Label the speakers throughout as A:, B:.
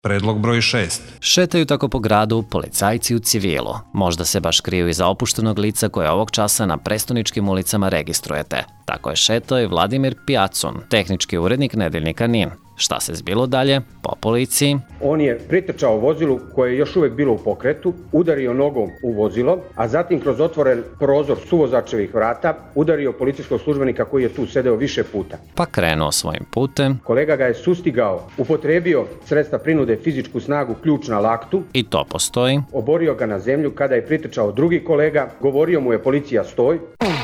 A: Predlog broj 6.
B: Šetaju tako po gradu policajci u civilu. Možda se baš kriju iza opuštenog lica koje ovog časa na prestoničkim ulicama registrujete. Tako je šetao i Vladimir Pjacun, tehnički urednik nedeljnika NIN. Šta se zbilo dalje? Po policiji.
C: On je pritrčao vozilu koje je još uvek bilo u pokretu, udario nogom u vozilo, a zatim kroz otvoren prozor suvozačevih vrata udario policijskog službenika koji je tu sedeo više puta.
B: Pa krenuo svojim putem.
C: Kolega ga je sustigao, upotrebio sredstva prinude, fizičku snagu, ključ na laktu.
B: I to postoji.
C: Oborio ga na zemlju kada je pritrčao drugi kolega, govorio mu je policija stoj.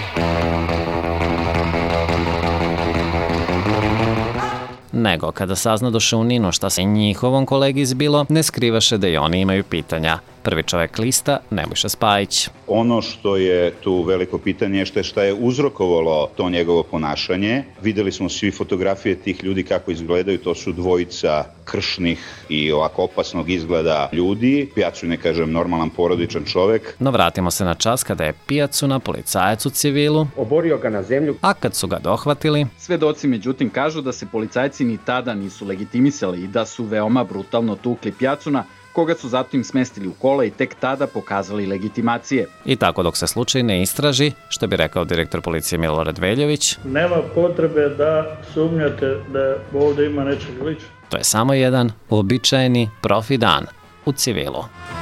B: Nego kada saznadoše u NIN-u šta se njihovom kolegi zbilo, ne skrivaše da i oni imaju pitanja. Prvi čovek lista, Nebojša Spajić.
D: Ono što je tu veliko pitanje je šta je uzrokovalo to njegovo ponašanje. Videli smo svi fotografije tih ljudi kako izgledaju, to su dvojica kršnih i ovako opasnog izgleda ljudi. Pjacun je, kažem, normalan porodičan čovek.
B: No vratimo se na čas kada je Pjacuna policajac u civilu,
C: Oborio ga na zemlju.
B: A kad su ga dohvatili,
E: svedoci međutim kažu da se policajci ni tada nisu legitimisali i da su veoma brutalno tukli Pjacuna, koga su zatim smestili u kola i tek tada pokazali legitimacije.
B: I tako dok se slučaj ne istraži, što bi rekao direktor policije Milorad Veljović,
F: nema potrebe da sumnjate da ovde ima nečeg lično.
B: To je samo jedan uobičajeni profi dan u civilu.